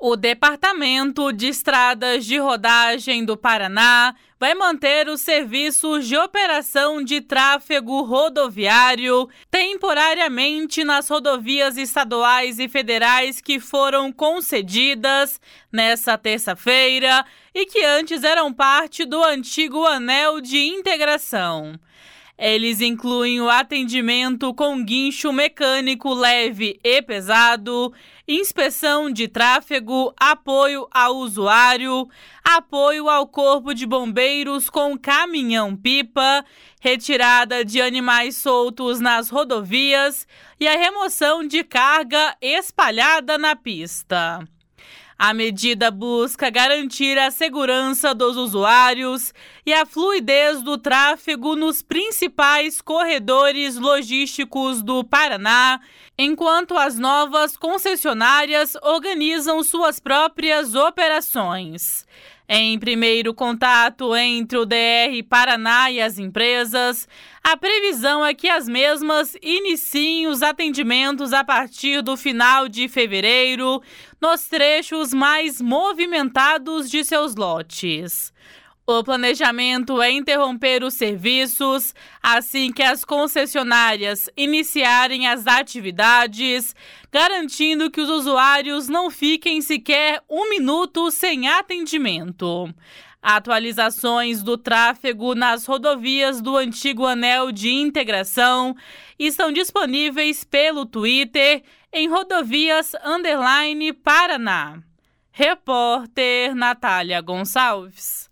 O Departamento de Estradas de Rodagem do Paraná vai manter os serviços de operação de tráfego rodoviário temporariamente nas rodovias estaduais e federais que foram concedidas nesta terça-feira e que antes eram parte do antigo Anel de Integração. Eles incluem o atendimento com guincho mecânico leve e pesado, inspeção de tráfego, apoio ao usuário, apoio ao corpo de bombeiros com caminhão-pipa, retirada de animais soltos nas rodovias e a remoção de carga espalhada na pista. A medida busca garantir a segurança dos usuários e a fluidez do tráfego nos principais corredores logísticos do Paraná, enquanto as novas concessionárias organizam suas próprias operações. Em primeiro contato entre o DR Paraná e as empresas, a previsão é que as mesmas iniciem os atendimentos a partir do final de fevereiro, nos trechos mais movimentados de seus lotes. O planejamento é interromper os serviços assim que as concessionárias iniciarem as atividades, garantindo que os usuários não fiquem sequer um minuto sem atendimento. Atualizações do tráfego nas rodovias do antigo Anel de Integração estão disponíveis pelo Twitter em Rodovias_Paraná. Repórter Natália Gonçalves.